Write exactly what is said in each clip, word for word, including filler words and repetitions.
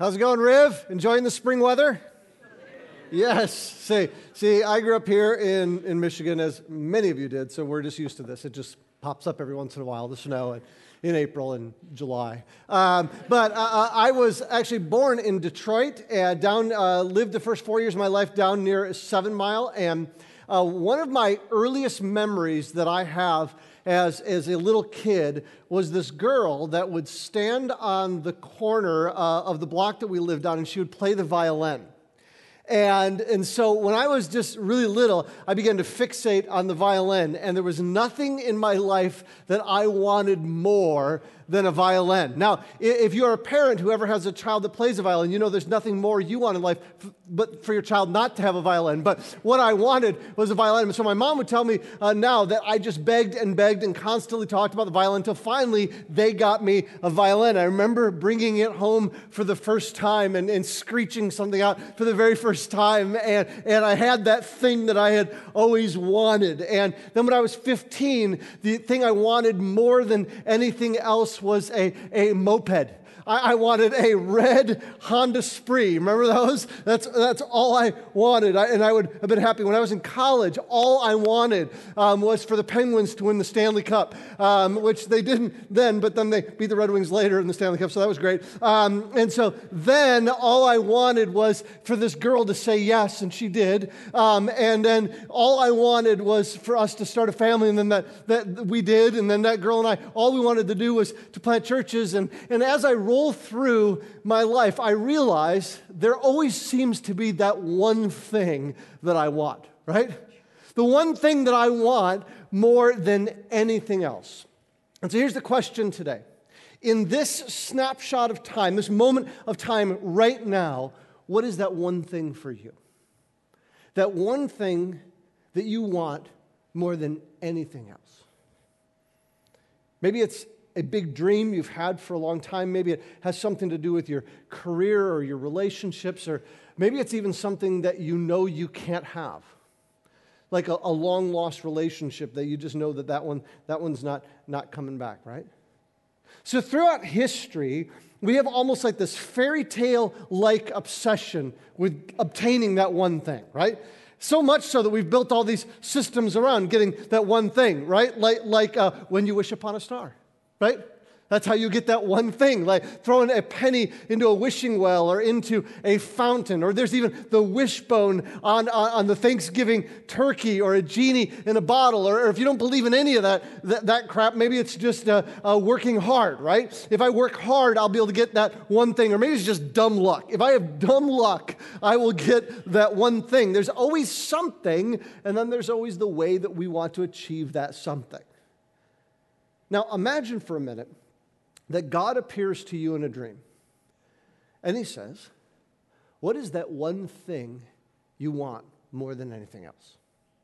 How's it going, Riv? Enjoying the spring weather? Yes. See, see, I grew up here in, in Michigan, as many of you did, so we're just used to this. It just pops up every once in a while, the snow in, in April and July. Um, but uh, I was actually born in Detroit, and down uh, lived the first four years of my life down near Seven Mile, and uh, one of my earliest memories that I have As, as a little kid was this girl that would stand on the corner uh, of the block that we lived on, and she would play the violin. And, and so when I was just really little, I began to fixate on the violin, and there was nothing in my life that I wanted more than a violin. Now, if you're a parent who ever has a child that plays a violin, you know there's nothing more you want in life but for your child not to have a violin. But what I wanted was a violin. So my mom would tell me uh, now that I just begged and begged and constantly talked about the violin until finally they got me a violin. I remember bringing it home for the first time and, and screeching something out for the very first time. And, and I had that thing that I had always wanted. And then when I was fifteen, the thing I wanted more than anything else was a, a moped. I, I wanted a red Honda Spree. Remember those? That's that's all I wanted. I, and I would have been happy. When I was in college, all I wanted um, was for the Penguins to win the Stanley Cup, um, which they didn't then, but then they beat the Red Wings later in the Stanley Cup, so that was great. Um, and so then all I wanted was for this girl to say yes, and she did. Um, and then all I wanted was for us to start a family, and then that, that we did, and then that girl and I, all we wanted to do was to plant churches. And, and as I rolled through my life, I realize there always seems to be that one thing that I want, right? The one thing that I want more than anything else. And so here's the question today. In this snapshot of time, this moment of time right now, what is that one thing for you? That one thing that you want more than anything else. Maybe it's a big dream you've had for a long time. Maybe it has something to do with your career or your relationships, or maybe it's even something that you know you can't have, like a, a long-lost relationship that you just know that that one that one's not, not coming back, right? So throughout history, we have almost like this fairy tale-like obsession with obtaining that one thing, right? So much so that we've built all these systems around getting that one thing, right? Like, like uh, when you wish upon a star. Right? That's how you get that one thing, like throwing a penny into a wishing well or into a fountain. Or there's even the wishbone on, on, on the Thanksgiving turkey, or a genie in a bottle. Or, or if you don't believe in any of that, that, that crap, maybe it's just uh, uh, working hard, right? If I work hard, I'll be able to get that one thing. Or maybe it's just dumb luck. If I have dumb luck, I will get that one thing. There's always something, and then there's always the way that we want to achieve that something. Now, imagine for a minute that God appears to you in a dream, and he says, what is that one thing you want more than anything else?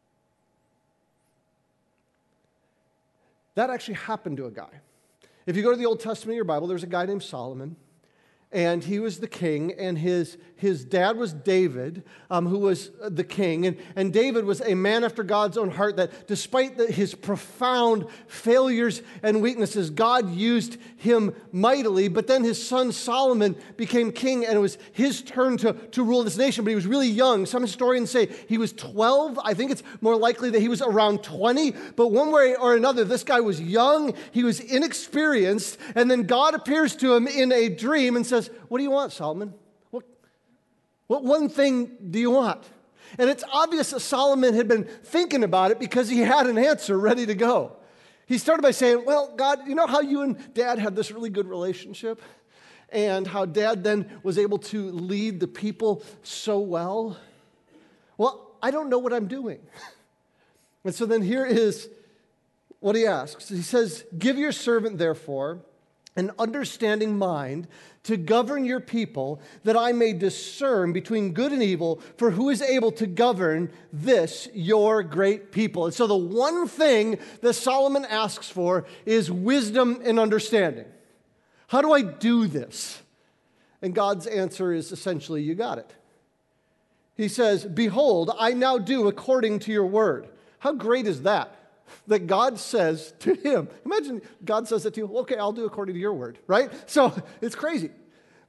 That actually happened to a guy. If you go to the Old Testament of your Bible, there's a guy named Solomon, and he was the king, and his, his dad was David, um, who was the king. And, and David was a man after God's own heart that despite the, his profound failures and weaknesses, God used him mightily. But then his son Solomon became king, and it was his turn to, to rule this nation. But he was really young. Some historians say he was twelve. I think it's more likely that he was around twenty. But one way or another, this guy was young. He was inexperienced. And then God appears to him in a dream and says, what do you want, Solomon? What, what one thing do you want? And it's obvious that Solomon had been thinking about it because he had an answer ready to go. He started by saying, well, God, you know how you and Dad had this really good relationship? And how Dad then was able to lead the people so well? Well, I don't know what I'm doing. And so then here is what he asks. He says, give your servant, therefore, an understanding mind to govern your people, that I may discern between good and evil, for who is able to govern this, your great people? And so the one thing that Solomon asks for is wisdom and understanding. How do I do this? And God's answer is essentially, you got it. He says, behold, I now do according to your word. How great is that? That God says to him. Imagine God says that to you, okay, I'll do according to your word, right? So it's crazy.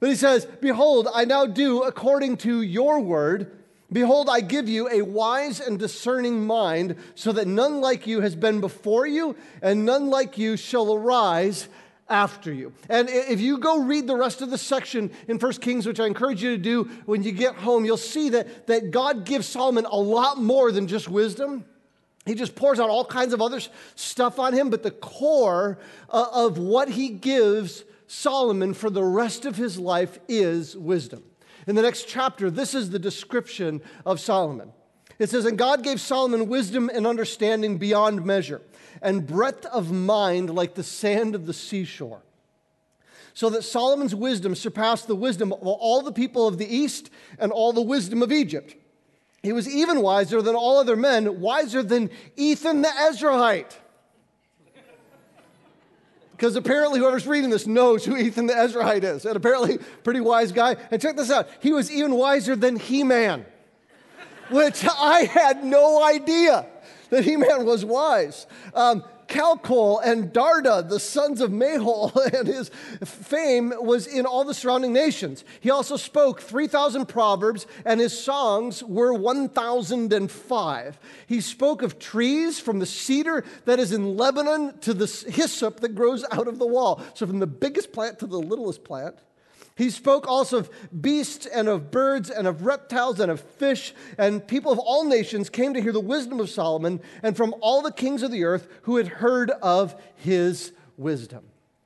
But he says, behold, I now do according to your word. Behold, I give you a wise and discerning mind, so that none like you has been before you, and none like you shall arise after you. And if you go read the rest of the section in First Kings, which I encourage you to do when you get home, you'll see that, that God gives Solomon a lot more than just wisdom. He just pours out all kinds of other stuff on him, but the core uh, of what he gives Solomon for the rest of his life is wisdom. In the next chapter, this is the description of Solomon. It says, and God gave Solomon wisdom and understanding beyond measure, and breadth of mind like the sand of the seashore, so that Solomon's wisdom surpassed the wisdom of all the people of the East and all the wisdom of Egypt. He was even wiser than all other men, wiser than Ethan the Ezrahite. Because apparently whoever's reading this knows who Ethan the Ezrahite is. And apparently, pretty wise guy. And check this out. He was even wiser than He-Man, which I had no idea that He-Man was wise. Um, Calcol and Darda, the sons of Mahol, and his fame was in all the surrounding nations. He also spoke three thousand proverbs, and his songs were one thousand five. He spoke of trees, from the cedar that is in Lebanon to the hyssop that grows out of the wall. So from the biggest plant to the littlest plant. He spoke also of beasts and of birds and of reptiles and of fish, and people of all nations came to hear the wisdom of Solomon, and from all the kings of the earth who had heard of his wisdom.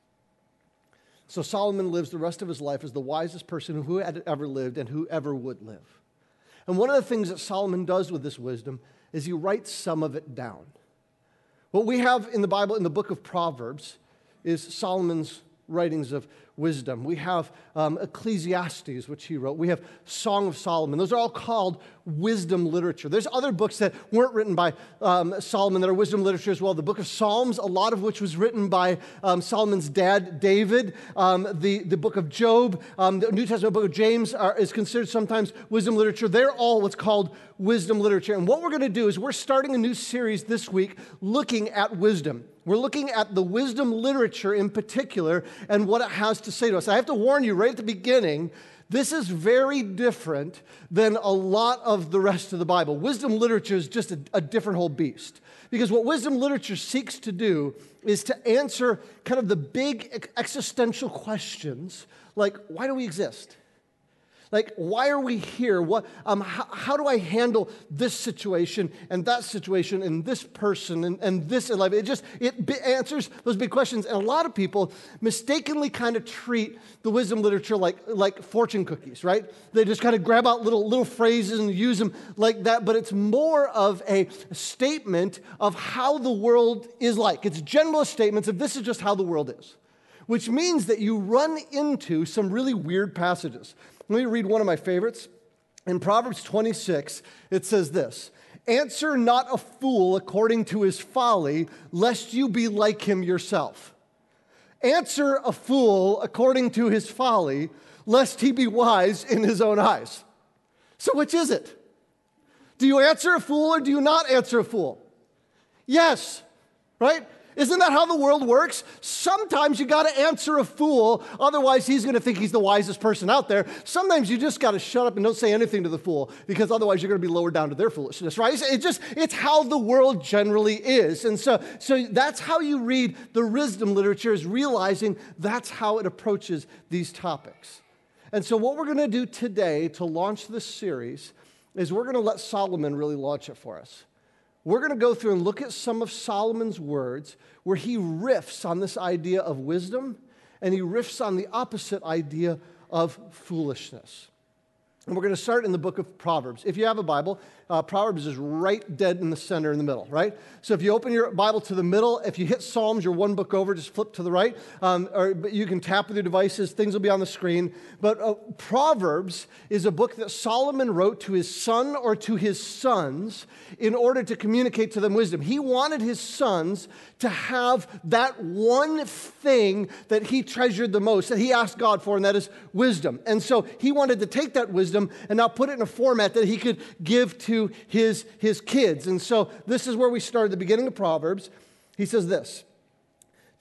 So Solomon lives the rest of his life as the wisest person who had ever lived and who ever would live. And one of the things that Solomon does with this wisdom is he writes some of it down. What we have in the Bible, in the book of Proverbs, is Solomon's writings of wisdom. We have um, Ecclesiastes, which he wrote. We have Song of Solomon. Those are all called wisdom literature. There's other books that weren't written by um, Solomon that are wisdom literature as well. The book of Psalms, a lot of which was written by um, Solomon's dad, David. Um, the, the book of Job, um, the New Testament book of James are, is considered sometimes wisdom literature. They're all what's called wisdom literature. And what we're going to do is we're starting a new series this week looking at wisdom. We're looking at the wisdom literature in particular and what it has to say to us. I have to warn you right at the beginning, this is very different than a lot of the rest of the Bible. Wisdom literature is just a, a different whole beast. Because what wisdom literature seeks to do is to answer kind of the big existential questions like, why do we exist? Like, why are we here? What, um, how, how do I handle this situation and that situation and this person and, and this in life? It just, it b- answers those big questions. And a lot of people mistakenly kind of treat the wisdom literature like, like fortune cookies, right? They just kind of grab out little, little phrases and use them like that. But it's more of a statement of how the world is like. It's generalist statements of this is just how the world is. Which means that you run into some really weird passages. Let me read one of my favorites. In Proverbs twenty-six, it says this, answer not a fool according to his folly, lest you be like him yourself. Answer a fool according to his folly, lest he be wise in his own eyes. So which is it? Do you answer a fool or do you not answer a fool? Yes, right? Isn't that how the world works? Sometimes you got to answer a fool, otherwise he's going to think he's the wisest person out there. Sometimes you just got to shut up and don't say anything to the fool, because otherwise you're going to be lowered down to their foolishness, right? It's just, it's how the world generally is. And so, so that's how you read the wisdom literature, is realizing that's how it approaches these topics. And so what we're going to do today to launch this series is we're going to let Solomon really launch it for us. We're going to go through and look at some of Solomon's words where he riffs on this idea of wisdom and he riffs on the opposite idea of foolishness. And we're going to start in the book of Proverbs. If you have a Bible, uh, Proverbs is right dead in the center in the middle, right? So if you open your Bible to the middle, if you hit Psalms, you're one book over, just flip to the right. Um, or you can tap with your devices. Things will be on the screen. But uh, Proverbs is a book that Solomon wrote to his son or to his sons in order to communicate to them wisdom. He wanted his sons to have that one thing that he treasured the most, that he asked God for, and that is wisdom. And so he wanted to take that wisdom and now put it in a format that he could give to his, his kids. And so this is where we start at the beginning of Proverbs. He says this,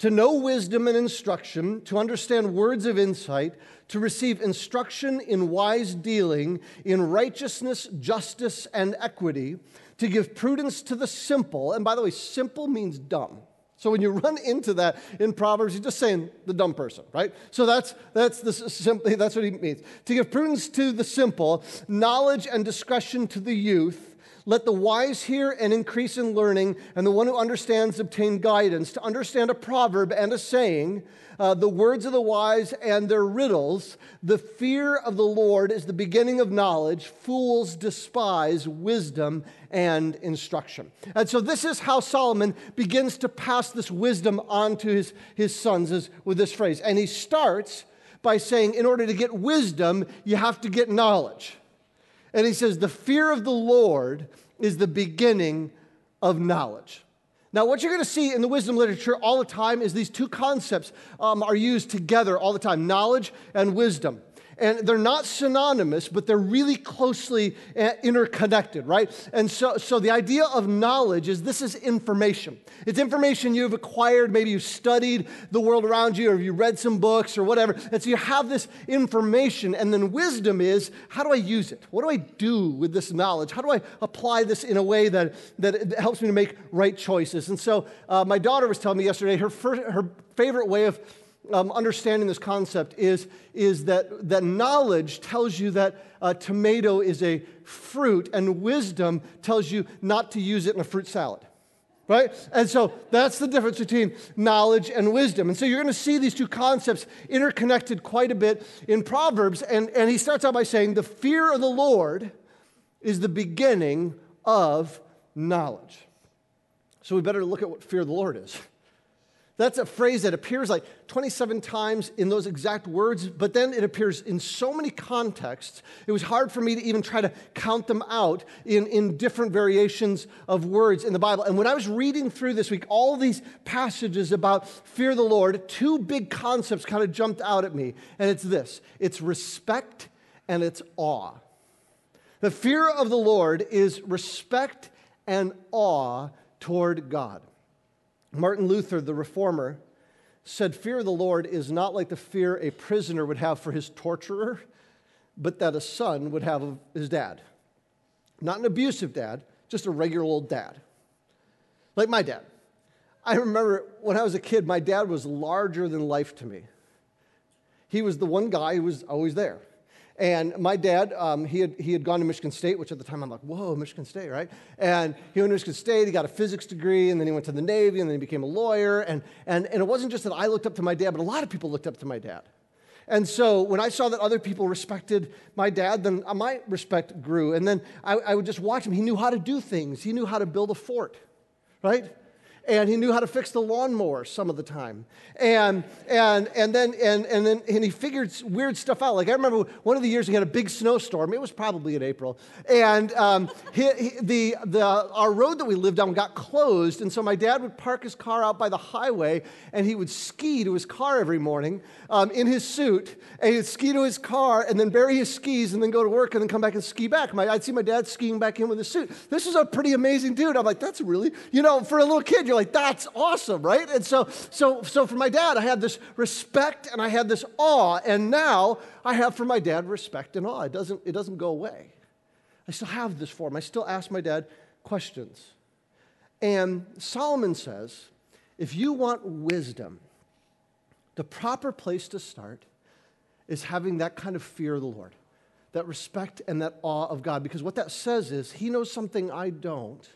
to know wisdom and instruction, to understand words of insight, to receive instruction in wise dealing, in righteousness, justice, and equity, to give prudence to the simple. And by the way, simple means dumb. So when you run into that in Proverbs, you're just saying the dumb person, right? So that's that's the simply that's what he means. To give prudence to the simple, knowledge and discretion to the youth. Let the wise hear and increase in learning, and the one who understands obtain guidance. To understand a proverb and a saying, uh, the words of the wise and their riddles. The fear of the Lord is the beginning of knowledge. Fools despise wisdom and instruction. And so this is how Solomon begins to pass this wisdom on to his, his sons, is with this phrase. And he starts by saying, in order to get wisdom, you have to get knowledge. And he says, the fear of the Lord is the beginning of knowledge. Now, what you're going to see in the wisdom literature all the time is these two concepts um, are used together all the time, knowledge and wisdom. And they're not synonymous, but they're really closely uh, interconnected, right? And so, so the idea of knowledge is this is information. It's information you've acquired. Maybe you've studied the world around you, or you read some books or whatever. And so you have this information. And then wisdom is, how do I use it? What do I do with this knowledge? How do I apply this in a way that, that helps me to make right choices? And so uh, my daughter was telling me yesterday her, first, her favorite way of Um, understanding this concept is, is that, that knowledge tells you that a tomato is a fruit, and wisdom tells you not to use it in a fruit salad, right? And so that's the difference between knowledge and wisdom. And so you're going to see these two concepts interconnected quite a bit in Proverbs, and, and he starts out by saying, the fear of the Lord is the beginning of knowledge. So we better look at what fear of the Lord is. That's a phrase that appears like twenty-seven times in those exact words, but then it appears in so many contexts, it was hard for me to even try to count them out in, in different variations of words in the Bible. And when I was reading through this week, all these passages about fear of the Lord, two big concepts kind of jumped out at me, and it's this. It's respect and it's awe. The fear of the Lord is respect and awe toward God. Martin Luther, the reformer, said fear of the Lord is not like the fear a prisoner would have for his torturer, but that a son would have of his dad. Not an abusive dad, just a regular old dad. Like my dad. I remember when I was a kid, my dad was larger than life to me. He was the one guy who was always there. And my dad, um, he had he had gone to Michigan State, which at the time I'm like, whoa, Michigan State, right? And he went to Michigan State, he got a physics degree, and then he went to the Navy, and then he became a lawyer. And, and, and it wasn't just that I looked up to my dad, but a lot of people looked up to my dad. And so when I saw that other people respected my dad, then my respect grew. And then I, I would just watch him. He knew how to do things. He knew how to build a fort, right? And he knew how to fix the lawnmower some of the time. And and and then and and then and he figured weird stuff out. Like I remember one of the years we had a big snowstorm. It was probably in April. And um, he, he, the the our road that we lived on got closed, and so my dad would park his car out by the highway, and he would ski to his car every morning um, in his suit, and he'd ski to his car, and then bury his skis, and then go to work, and then come back and ski back. My, I'd see my dad skiing back in with his suit. This is a pretty amazing dude. I'm like, that's really, you know, for a little kid, you're like, that's awesome, right? And so, so, so for my dad, I had this respect and I had this awe, and now I have for my dad respect and awe. It doesn't, it doesn't go away. I still have this for him. I still ask my dad questions. And Solomon says, if you want wisdom, the proper place to start is having that kind of fear of the Lord, that respect and that awe of God, because what that says is he knows something I don't.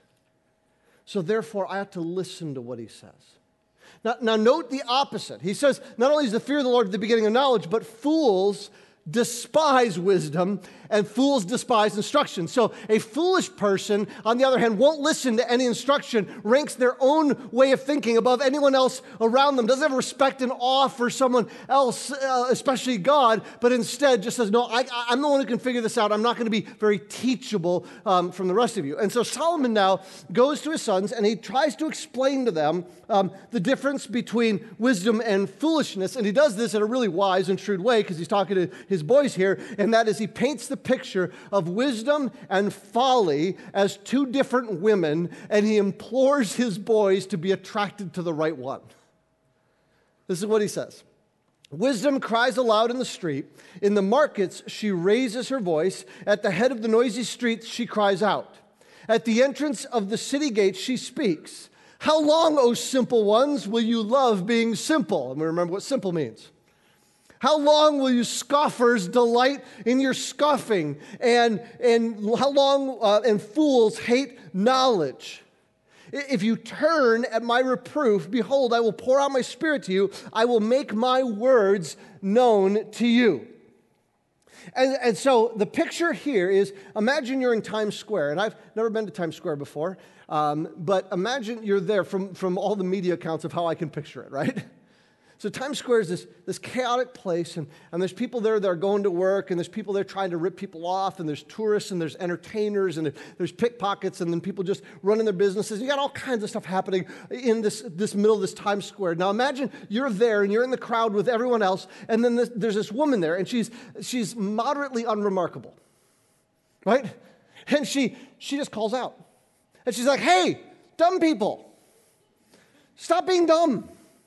So therefore, I have to listen to what he says. Now, now note the opposite. He says, not only is the fear of the Lord the beginning of knowledge, but fools despise wisdom, and fools despise instruction. So a foolish person, on the other hand, won't listen to any instruction, ranks their own way of thinking above anyone else around them, doesn't have respect and awe for someone else, uh, especially God, but instead just says, no, I, I'm the one who can figure this out. I'm not going to be very teachable um, from the rest of you. And so Solomon now goes to his sons, and he tries to explain to them um, the difference between wisdom and foolishness, and he does this in a really wise and shrewd way, because he's talking to his boys here, and that is he paints the picture of wisdom and folly as two different women, and he implores his boys to be attracted to the right one. This is what he says. Wisdom cries aloud in the street. In the markets, she raises her voice. At the head of the noisy streets, she cries out. At the entrance of the city gates, she speaks. How long, O simple ones, will you love being simple? And we remember what simple means. How long will you scoffers delight in your scoffing? And, and how long, uh, and fools hate knowledge? If you turn at my reproof, behold, I will pour out my spirit to you. I will make my words known to you. And, and so the picture here is, imagine you're in Times Square. And I've never been to Times Square before. Um, but imagine you're there from, from all the media accounts of how I can picture it, right? So Times Square is this, this chaotic place, and, and there's people there that are going to work, and there's people there trying to rip people off, and there's tourists, and there's entertainers, and there's pickpockets, and then people just running their businesses. You got all kinds of stuff happening in this, this middle of this Times Square. Now imagine you're there, and you're in the crowd with everyone else, and then this, there's this woman there, and she's, she's moderately unremarkable, right? And she, she just calls out. And she's like, hey, dumb people, stop being dumb.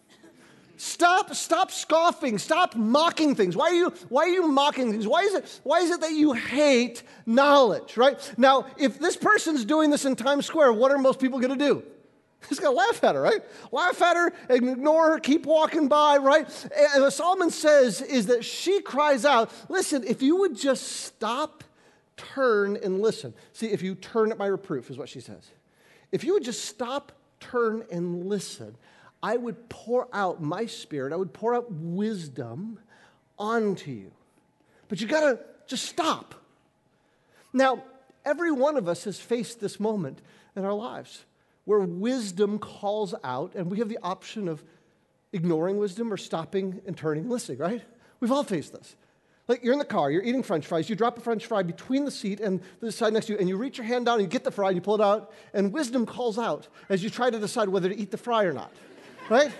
Stop, stop scoffing. Stop mocking things. Why are you, why are you mocking things? Why is it, why is it that you hate knowledge, right? Now, if this person's doing this in Times Square, what are most people going to do? He's going to laugh at her, right? Laugh at her, ignore her, keep walking by, right? And what Solomon says is that she cries out, listen, if you would just stop, turn, and listen. See, if you turn at my reproof is what she says. If you would just stop, turn, and listen, I would pour out my spirit, I would pour out wisdom onto you. But you gotta just stop. Now, every one of us has faced this moment in our lives where wisdom calls out, and we have the option of ignoring wisdom or stopping and turning and listening, right? We've all faced this. Like you're in the car, you're eating French fries, you drop a French fry between the seat and the side next to you, and you reach your hand down and you get the fry and you pull it out, and wisdom calls out as you try to decide whether to eat the fry or not. Right?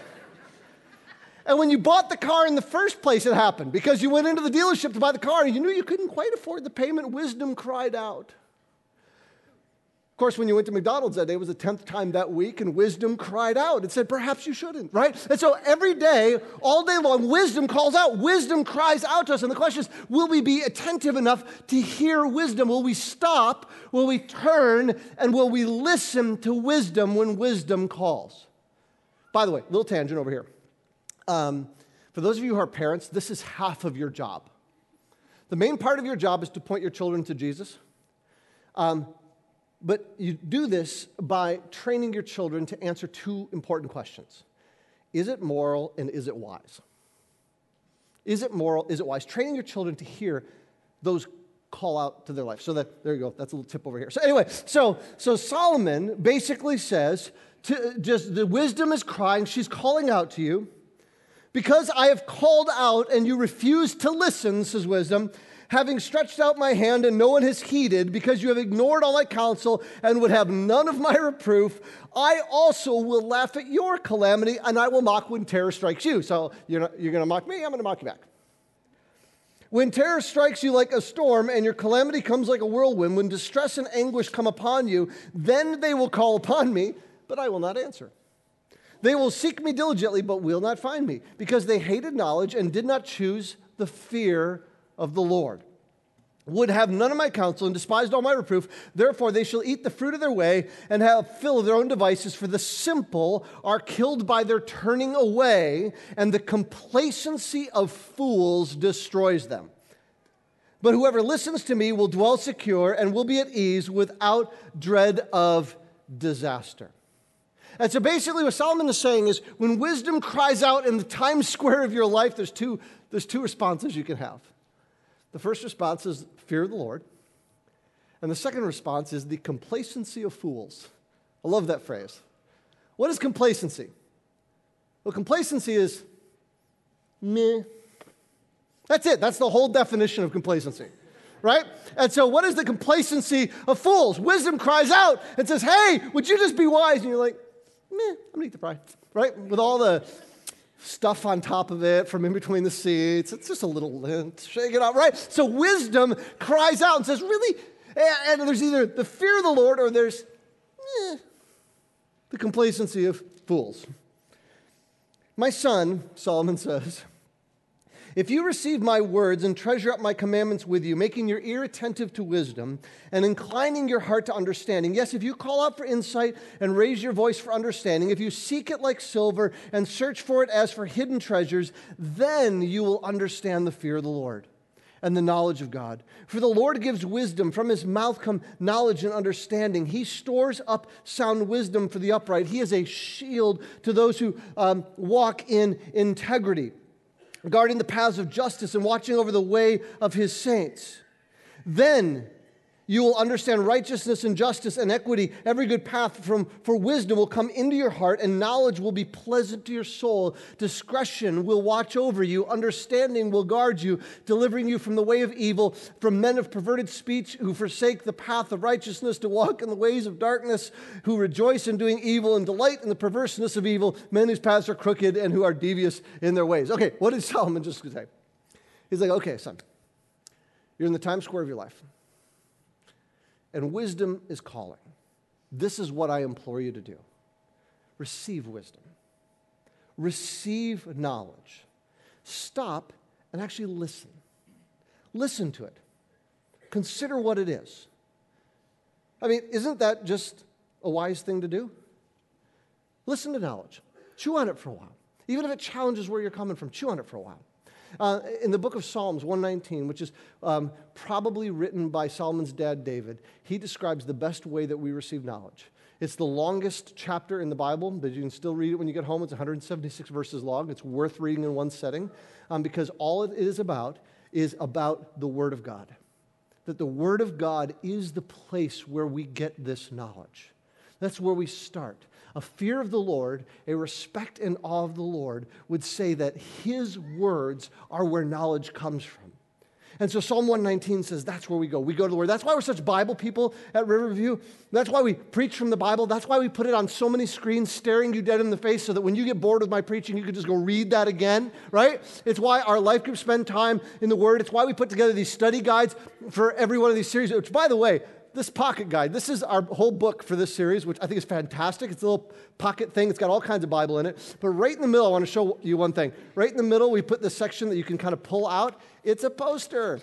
And when you bought the car in the first place, it happened because you went into the dealership to buy the car and you knew you couldn't quite afford the payment. Wisdom cried out. Of course, when you went to McDonald's that day, it was the tenth time that week, and wisdom cried out. It said, perhaps you shouldn't, right? And so every day, all day long, wisdom calls out. Wisdom cries out to us. And the question is, will we be attentive enough to hear wisdom? Will we stop? Will we turn? And will we listen to wisdom when wisdom calls? By the way, little tangent over here. Um, for those of you who are parents, this is half of your job. The main part of your job is to point your children to Jesus. Um, but you do this by training your children to answer two important questions. Is it moral and is it wise? Is it moral? Is it wise? Training your children to hear those call out to their life. So that, there you go. That's a little tip over here. So anyway, so, so Solomon basically says, To just the wisdom is crying, she's calling out to you. Because I have called out and you refuse to listen, says wisdom, having stretched out my hand and no one has heeded, because you have ignored all my counsel and would have none of my reproof, I also will laugh at your calamity and I will mock when terror strikes you. So you're, not, you're going to mock me, I'm going to mock you back. When terror strikes you like a storm and your calamity comes like a whirlwind, when distress and anguish come upon you, then they will call upon me, but I will not answer. They will seek me diligently, but will not find me, because they hated knowledge and did not choose the fear of the Lord. Would have none of my counsel and despised all my reproof. Therefore they shall eat the fruit of their way and have fill of their own devices. For the simple are killed by their turning away, and the complacency of fools destroys them. But whoever listens to me will dwell secure and will be at ease without dread of disaster. And so basically what Solomon is saying is, when wisdom cries out in the Times Square of your life, there's two, there's two responses you can have. The first response is fear of the Lord. And the second response is the complacency of fools. I love that phrase. What is complacency? Well, complacency is meh. That's it. That's the whole definition of complacency, right? And so what is the complacency of fools? Wisdom cries out and says, hey, would you just be wise? And you're like, meh, I'm going to eat the fry, right? With all the stuff on top of it from in between the seats. It's just a little lint. Shake it out, right? So wisdom cries out and says, really? And, and there's either the fear of the Lord or there's eh, the complacency of fools. My son, Solomon says, if you receive my words and treasure up my commandments with you, making your ear attentive to wisdom and inclining your heart to understanding. Yes, if you call out for insight and raise your voice for understanding, if you seek it like silver and search for it as for hidden treasures, then you will understand the fear of the Lord and the knowledge of God. For the Lord gives wisdom. From his mouth come knowledge and understanding. He stores up sound wisdom for the upright. He is a shield to those who um, walk in integrity, guarding the paths of justice and watching over the way of his saints. Then you will understand righteousness and justice and equity. Every good path from for wisdom will come into your heart, and knowledge will be pleasant to your soul. Discretion will watch over you. Understanding will guard you, delivering you from the way of evil, from men of perverted speech who forsake the path of righteousness to walk in the ways of darkness, who rejoice in doing evil and delight in the perverseness of evil, men whose paths are crooked and who are devious in their ways. Okay, what did Solomon just say? He's like, okay, son, you're in the Times Square of your life, and wisdom is calling. This is what I implore you to do. Receive wisdom. Receive knowledge. Stop and actually listen. Listen to it. Consider what it is. I mean, isn't that just a wise thing to do? Listen to knowledge. Chew on it for a while. Even if it challenges where you're coming from, chew on it for a while. Uh, in the book of Psalms one nineteen, which is um, probably written by Solomon's dad, David, he describes the best way that we receive knowledge. It's the longest chapter in the Bible, but you can still read it when you get home. It's one hundred seventy-six verses long. It's worth reading in one setting um, because all it is about is about the Word of God. That the Word of God is the place where we get this knowledge. That's where we start. A fear of the Lord, a respect and awe of the Lord would say that his words are where knowledge comes from. And so Psalm one nineteen says that's where we go. We go to the Word. That's why we're such Bible people at Riverview. That's why we preach from the Bible. That's why we put it on so many screens staring you dead in the face so that when you get bored with my preaching, you can just go read that again, right? It's why our life groups spend time in the Word. It's why we put together these study guides for every one of these series, which, by the way, this pocket guide, this is our whole book for this series, which I think is fantastic. It's a little pocket thing. It's got all kinds of Bible in it. But right in the middle, I want to show you one thing. Right in the middle, we put this section that you can kind of pull out. It's a poster.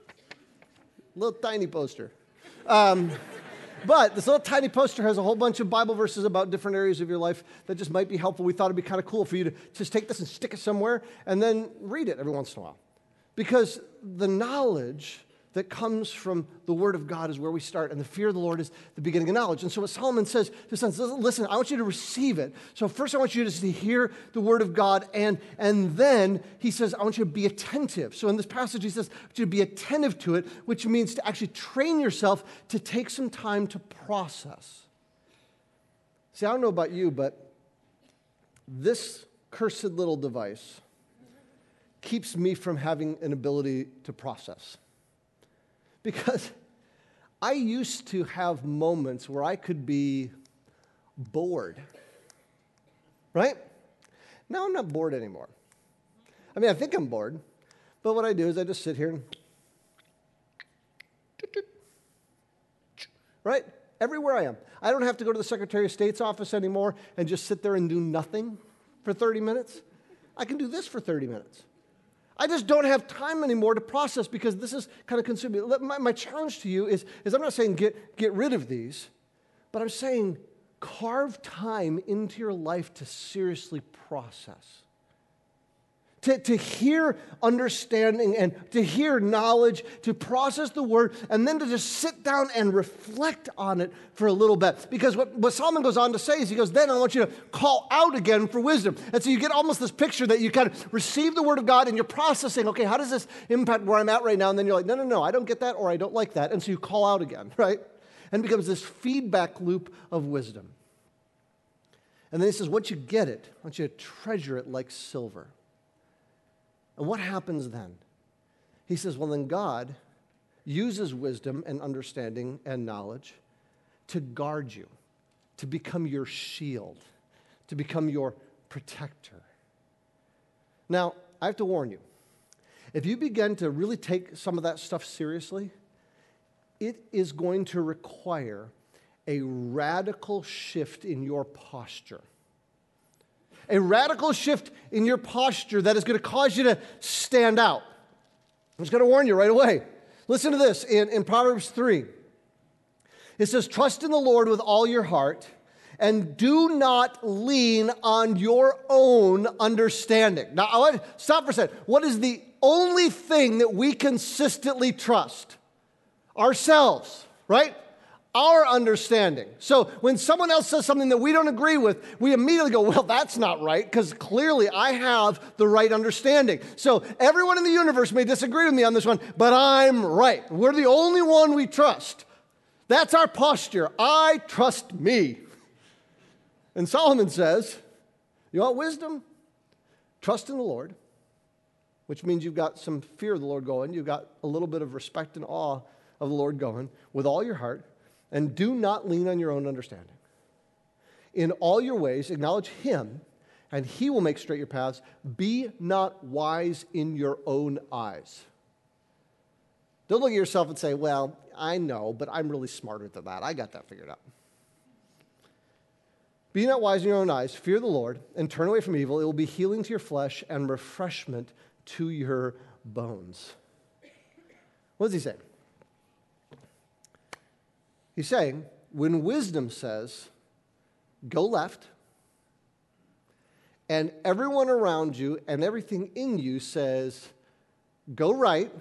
Little tiny poster. Um, but this little tiny poster has a whole bunch of Bible verses about different areas of your life that just might be helpful. We thought it'd be kind of cool for you to just take this and stick it somewhere and then read it every once in a while. Because the knowledge that comes from the Word of God is where we start, and the fear of the Lord is the beginning of knowledge. And so what Solomon says to his sons, listen, I want you to receive it. So first I want you to hear the Word of God, and, and then he says, I want you to be attentive. So in this passage he says, I want you to be attentive to it, which means to actually train yourself to take some time to process. See, I don't know about you, but this cursed little device keeps me from having an ability to process. Because I used to have moments where I could be bored, right? Now I'm not bored anymore. I mean, I think I'm bored, but what I do is I just sit here and, right? Everywhere I am. I don't have to go to the Secretary of State's office anymore and just sit there and do nothing for thirty minutes. I can do this for thirty minutes. I just don't have time anymore to process because this is kind of consuming. My, my challenge to you is, is I'm not saying get, get rid of these, but I'm saying carve time into your life to seriously process. To, to hear understanding and to hear knowledge, to process the Word, and then to just sit down and reflect on it for a little bit. Because what, what Solomon goes on to say is, he goes, then I want you to call out again for wisdom. And so you get almost this picture that you kind of receive the Word of God and you're processing, okay, how does this impact where I'm at right now? And then you're like, no, no, no, I don't get that, or I don't like that. And so you call out again, right? And it becomes this feedback loop of wisdom. And then he says, once you get it, I want you to treasure it like silver. And what happens then? He says, well, then God uses wisdom and understanding and knowledge to guard you, to become your shield, to become your protector. Now, I have to warn you, if you begin to really take some of that stuff seriously, it is going to require a radical shift in your posture. A radical shift in your posture that is going to cause you to stand out. I'm just going to warn you right away. Listen to this in, in Proverbs three. It says, trust in the Lord with all your heart and do not lean on your own understanding. Now, I want to stop for a second. What is the only thing that we consistently trust? Ourselves, right? Our understanding. So when someone else says something that we don't agree with, we immediately go, well, that's not right, because clearly I have the right understanding. So everyone in the universe may disagree with me on this one, but I'm right. We're the only one we trust. That's our posture. I trust me. And Solomon says, you want wisdom? Trust in the Lord, which means you've got some fear of the Lord going. You've got a little bit of respect and awe of the Lord going with all your heart. And do not lean on your own understanding. In all your ways, acknowledge Him, and He will make straight your paths. Be not wise in your own eyes. Don't look at yourself and say, well, I know, but I'm really smarter than that. I got that figured out. Be not wise in your own eyes. Fear the Lord, and turn away from evil. It will be healing to your flesh and refreshment to your bones. What does he say? He's saying, when wisdom says, go left, and everyone around you and everything in you says, go right,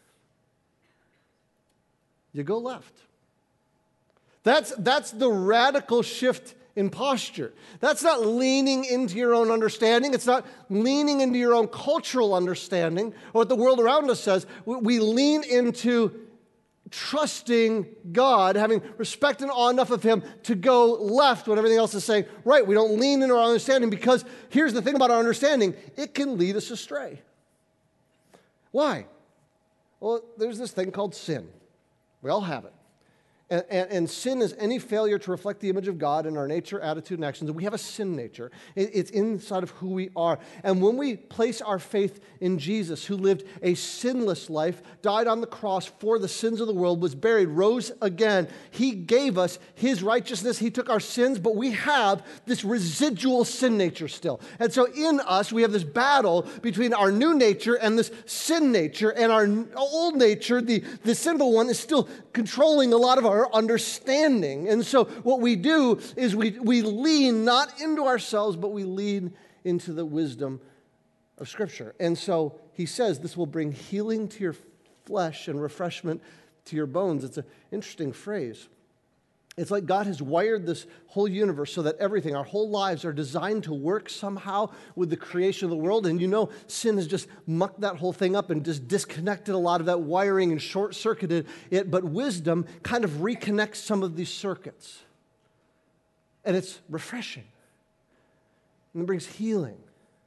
you go left. That's, that's the radical shift in posture. That's not leaning into your own understanding. It's not leaning into your own cultural understanding or what the world around us says. We, we lean into trusting God, having respect and awe enough of Him to go left when everything else is saying right. We don't lean into our understanding because here's the thing about our understanding, it can lead us astray. Why? Well, there's this thing called sin. We all have it. And, and, and sin is any failure to reflect the image of God in our nature, attitude, and actions. We have a sin nature. It, it's inside of who we are. And when we place our faith in Jesus, who lived a sinless life, died on the cross for the sins of the world, was buried, rose again, He gave us His righteousness. He took our sins, but we have this residual sin nature still. And so in us, we have this battle between our new nature and this sin nature. And our old nature, the, the sinful one, is still controlling a lot of our understanding. And so what we do is we, we lean not into ourselves, but we lean into the wisdom of Scripture. And so he says this will bring healing to your flesh and refreshment to your bones. It's an interesting phrase. It's like God has wired this whole universe so that everything, our whole lives are designed to work somehow with the creation of the world. And you know, sin has just mucked that whole thing up and just disconnected a lot of that wiring and short-circuited it. But wisdom kind of reconnects some of these circuits. And it's refreshing. And it brings healing.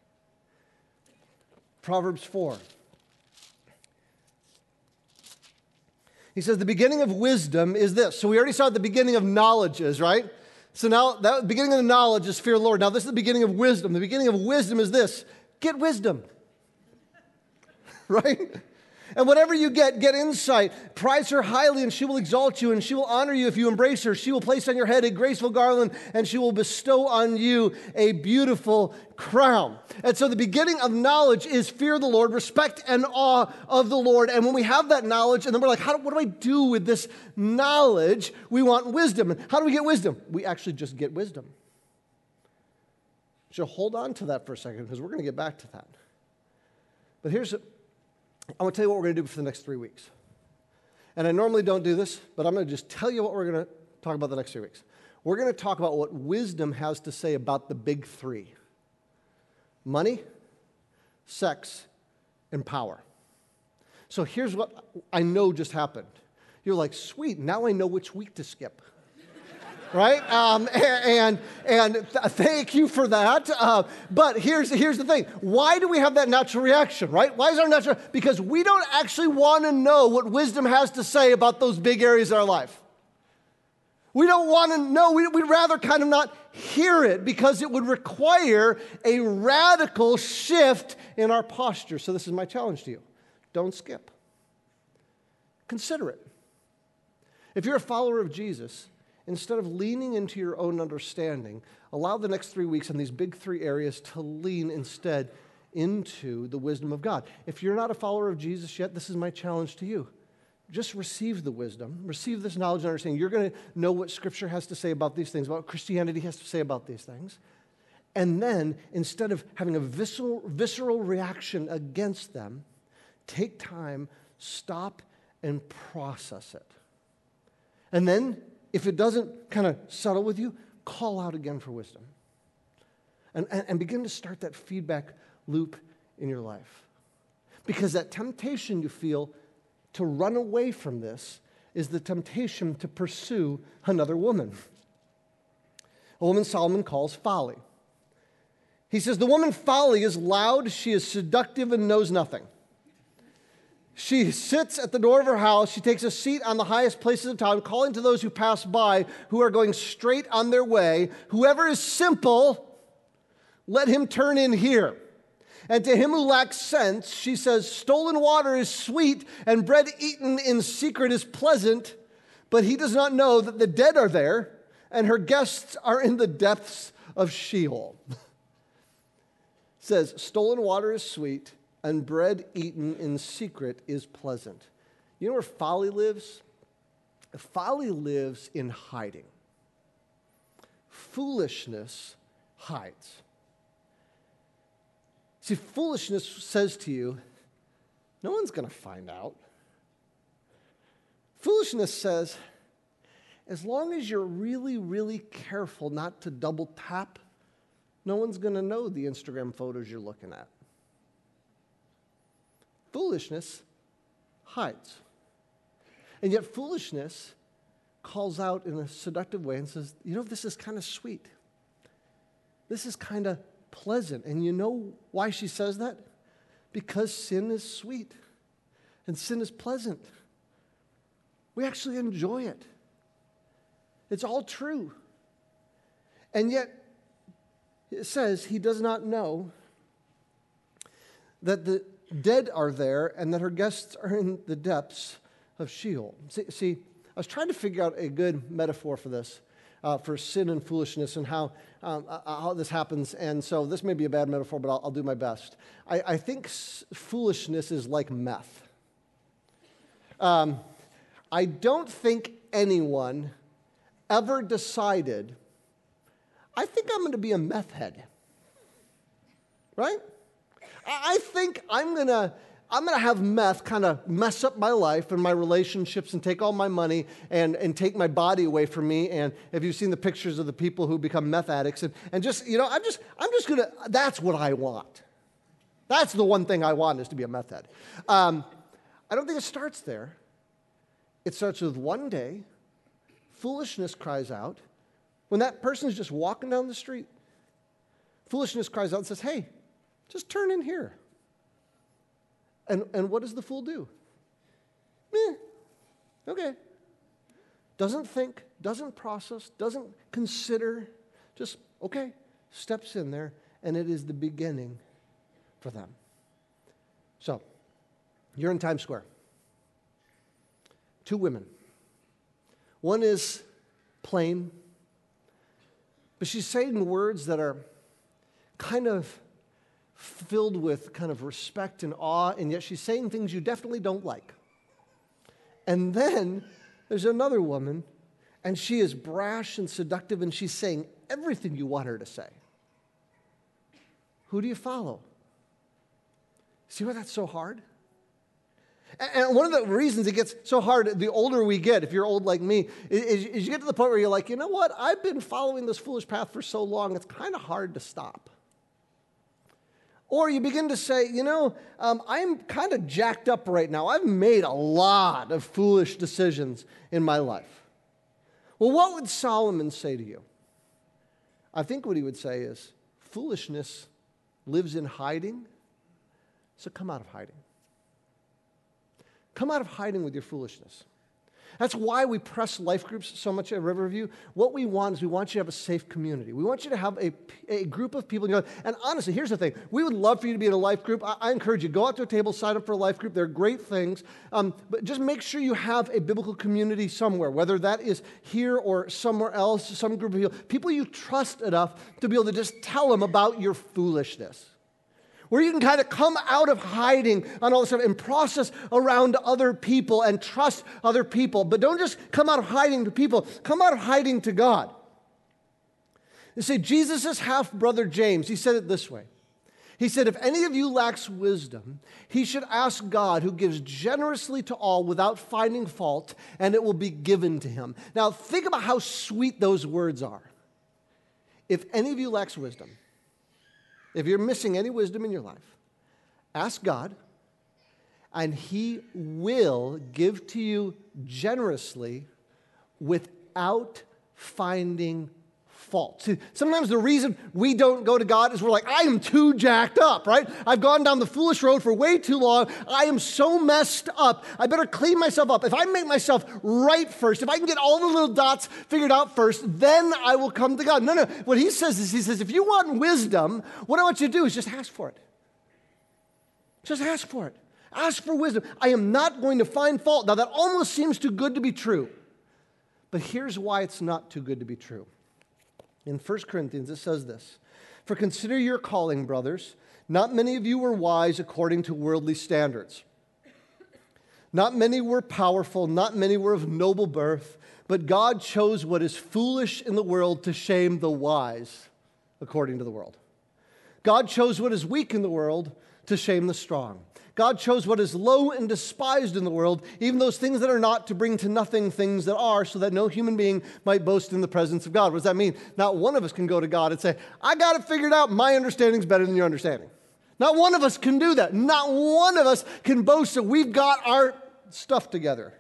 Proverbs four. He says the beginning of wisdom is this. So we already saw what the beginning of knowledge is, right? So now the beginning of the knowledge is fear of the Lord. Now this is the beginning of wisdom. The beginning of wisdom is this. Get wisdom. Right? And whatever you get, get insight. Prize her highly and she will exalt you and she will honor you if you embrace her. She will place on your head a graceful garland and she will bestow on you a beautiful crown. And so the beginning of knowledge is fear of the Lord, respect and awe of the Lord. And when we have that knowledge and then we're like, how, what do I do with this knowledge? We want wisdom. And how do we get wisdom? We actually just get wisdom. So hold on to that for a second because we're going to get back to that. But here's a I want to tell you what we're going to do for the next three weeks. And I normally don't do this, but I'm going to just tell you what we're going to talk about the next three weeks. We're going to talk about what wisdom has to say about the big three. Money, sex, and power. So here's what I know just happened. You're like, sweet, now I know which week to skip. Right? Um, and and th- thank you for that. Uh, but here's, here's the thing. Why do we have that natural reaction, right? Why is our natural? Because we don't actually want to know what wisdom has to say about those big areas in our life. We don't want to know. We, we'd rather kind of not hear it because it would require a radical shift in our posture. So this is my challenge to you. Don't skip. Consider it. If you're a follower of Jesus, instead of leaning into your own understanding, allow the next three weeks in these big three areas to lean instead into the wisdom of God. If you're not a follower of Jesus yet, this is my challenge to you. Just receive the wisdom, receive this knowledge and understanding. You're going to know what Scripture has to say about these things, what Christianity has to say about these things. And then, instead of having a visceral, visceral reaction against them, take time, stop, and process it. And then, if it doesn't kind of settle with you, call out again for wisdom. And, and, and begin to start that feedback loop in your life. Because that temptation you feel to run away from this is the temptation to pursue another woman. A woman Solomon calls folly. He says, the woman folly is loud, she is seductive and knows nothing. She sits at the door of her house, she takes a seat on the highest places of town, calling to those who pass by, who are going straight on their way, whoever is simple, let him turn in here. And to him who lacks sense, she says, stolen water is sweet and bread eaten in secret is pleasant, but he does not know that the dead are there and her guests are in the depths of Sheol. Says, stolen water is sweet and bread eaten in secret is pleasant. You know where folly lives? Folly lives in hiding. Foolishness hides. See, foolishness says to you, no one's going to find out. Foolishness says, as long as you're really, really careful not to double tap, no one's going to know the Instagram photos you're looking at. Foolishness hides. And yet foolishness calls out in a seductive way and says, you know, this is kind of sweet. This is kind of pleasant. And you know why she says that? Because sin is sweet and sin is pleasant. We actually enjoy it. It's all true. And yet, it says he does not know that the dead are there and that her guests are in the depths of Sheol. See, see I was trying to figure out a good metaphor for this. Uh, for sin and foolishness and how um, uh, how this happens. And so this may be a bad metaphor, but I'll, I'll do my best. I, I think s- foolishness is like meth. Um, I don't think anyone ever decided, I think I'm going to be a meth head. Right? I, I think I'm going to I'm going to have meth kind of mess up my life and my relationships and take all my money and, and take my body away from me. And if you've seen the pictures of the people who become meth addicts and, and just, you know, I'm just, I'm just going to, that's what I want. That's the one thing I want is to be a meth head. Um, I don't think it starts there. It starts with one day, foolishness cries out. When that person is just walking down the street, foolishness cries out and says, hey, just turn in here. And, and what does the fool do? Meh, okay. Doesn't think, doesn't process, doesn't consider, just, okay, steps in there, and it is the beginning for them. So, you're in Times Square. Two women. One is plain, but she's saying words that are kind of filled with kind of respect and awe, and yet she's saying things you definitely don't like. And then there's another woman, and she is brash and seductive, and she's saying everything you want her to say. Who do you follow? See why that's so hard? And one of the reasons it gets so hard, the older we get, if you're old like me, is, is you get to the point where you're like, you know what? I've been following this foolish path for so long, it's kind of hard to stop. Or you begin to say, you know, um, I'm kind of jacked up right now. I've made a lot of foolish decisions in my life. Well, what would Solomon say to you? I think what he would say is, foolishness lives in hiding, so come out of hiding. Come out of hiding with your foolishness. That's why we press life groups so much at Riverview. What we want is we want you to have a safe community. We want you to have a, a group of people. You know, and honestly, here's the thing. We would love for you to be in a life group. I, I encourage you, go out to a table, sign up for a life group. They're great things. Um, but just make sure you have a biblical community somewhere, whether that is here or somewhere else, some group of people, people you trust enough to be able to just tell them about your foolishness. Where you can kind of come out of hiding on all this stuff and process around other people and trust other people. But don't just come out of hiding to people. Come out of hiding to God. You see, Jesus' half-brother James, he said it this way. He said, if any of you lacks wisdom, he should ask God, who gives generously to all without finding fault, and it will be given to him. Now, think about how sweet those words are. If any of you lacks wisdom, if you're missing any wisdom in your life, ask God, and he will give to you generously without finding fault. See, sometimes the reason we don't go to God is we're like, I am too jacked up, right? I've gone down the foolish road for way too long. I am so messed up. I better clean myself up. If I make myself right first, if I can get all the little dots figured out first, then I will come to God. No, no. What he says is, he says, if you want wisdom, what I want you to do is just ask for it. Just ask for it. Ask for wisdom. I am not going to find fault. Now, that almost seems too good to be true. But here's why it's not too good to be true. In First Corinthians, it says this, for consider your calling, brothers. Not many of you were wise according to worldly standards. Not many were powerful. Not many were of noble birth. But God chose what is foolish in the world to shame the wise according to the world. God chose what is weak in the world to shame the strong. God chose what is low and despised in the world, even those things that are not, to bring to nothing things that are, so that no human being might boast in the presence of God. What does that mean? Not one of us can go to God and say, I got it figured out. My understanding is better than your understanding. Not one of us can do that. Not one of us can boast that we've got our stuff together.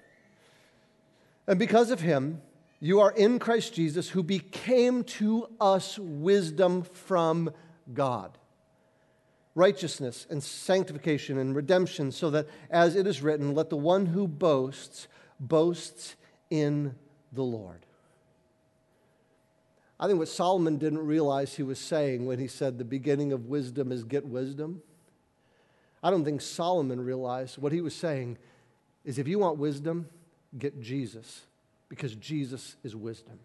And because of him, you are in Christ Jesus, who became to us wisdom from God. Righteousness and sanctification and redemption, so that, as it is written, let the one who boasts, boasts in the Lord. I think what Solomon didn't realize he was saying when he said the beginning of wisdom is get wisdom, I don't think Solomon realized what he was saying is if you want wisdom, get Jesus, because Jesus is wisdom.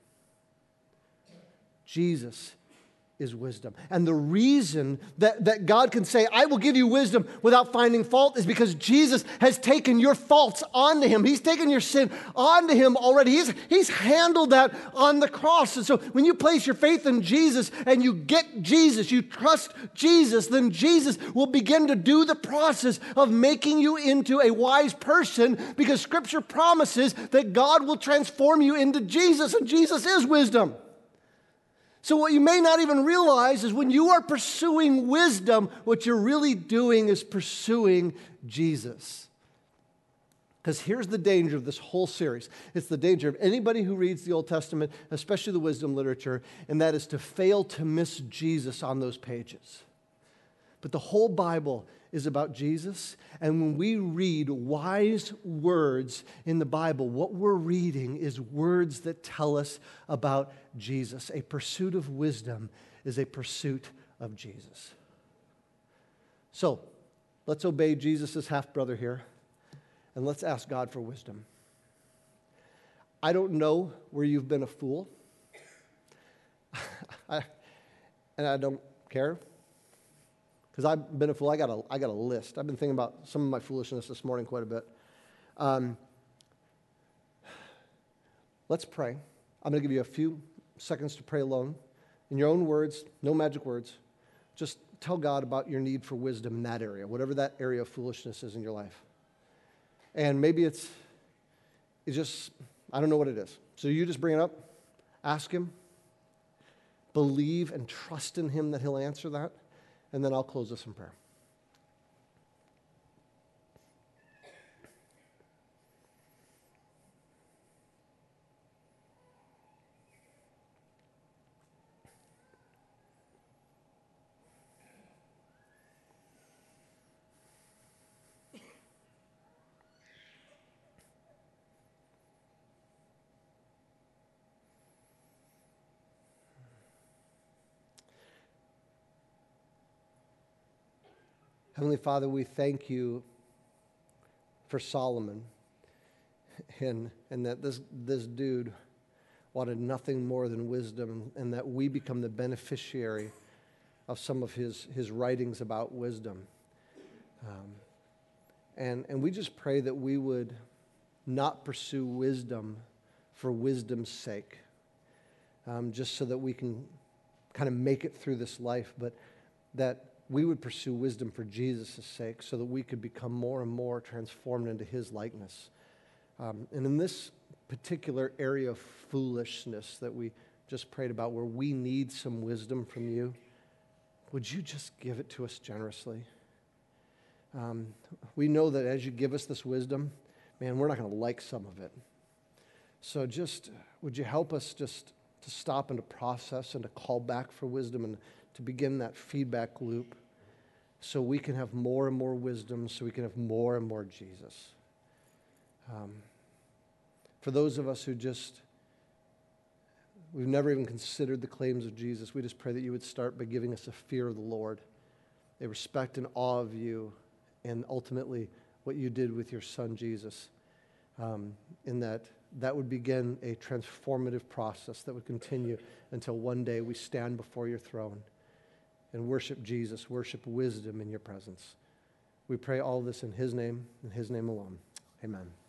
Jesus is wisdom. And the reason that, that God can say, I will give you wisdom without finding fault is because Jesus has taken your faults onto him. He's taken your sin onto him already. He's, he's handled that on the cross. And so when you place your faith in Jesus and you get Jesus, you trust Jesus, then Jesus will begin to do the process of making you into a wise person, because Scripture promises that God will transform you into Jesus, and Jesus is wisdom. So what you may not even realize is when you are pursuing wisdom, what you're really doing is pursuing Jesus. Because here's the danger of this whole series. It's the danger of anybody who reads the Old Testament, especially the wisdom literature, and that is to fail to miss Jesus on those pages. But the whole Bible is about Jesus, and when we read wise words in the Bible, what we're reading is words that tell us about Jesus. A pursuit of wisdom is a pursuit of Jesus. So, let's obey Jesus' half-brother here, and let's ask God for wisdom. I don't know where you've been a fool, I, and I don't care. Because I've been a fool. I got a, I got a list. I've been thinking about some of my foolishness this morning quite a bit. Um, let's pray. I'm going to give you a few seconds to pray alone. In your own words, no magic words. Just tell God about your need for wisdom in that area, whatever that area of foolishness is in your life. And maybe it's, it's just, I don't know what it is. So you just bring it up, ask him, believe and trust in him that he'll answer that. And then I'll close this in prayer. Heavenly Father, we thank you for Solomon and, and that this, this dude wanted nothing more than wisdom, and that we become the beneficiary of some of his, his writings about wisdom. Um, and, and we just pray that we would not pursue wisdom for wisdom's sake, um, just so that we can kind of make it through this life, but that we would pursue wisdom for Jesus' sake so that we could become more and more transformed into his likeness. Um, and in this particular area of foolishness that we just prayed about, where we need some wisdom from you, would you just give it to us generously? Um, we know that as you give us this wisdom, man, we're not going to like some of it. So just, would you help us just to stop and to process and to call back for wisdom and to begin that feedback loop so we can have more and more wisdom, so we can have more and more Jesus. Um, for those of us who just, we've never even considered the claims of Jesus, we just pray that you would start by giving us a fear of the Lord, a respect and awe of you, and ultimately what you did with your son Jesus, um, in that that would begin a transformative process that would continue until one day we stand before your throne and worship Jesus, worship wisdom in your presence. We pray all this in his name, in his name alone. Amen.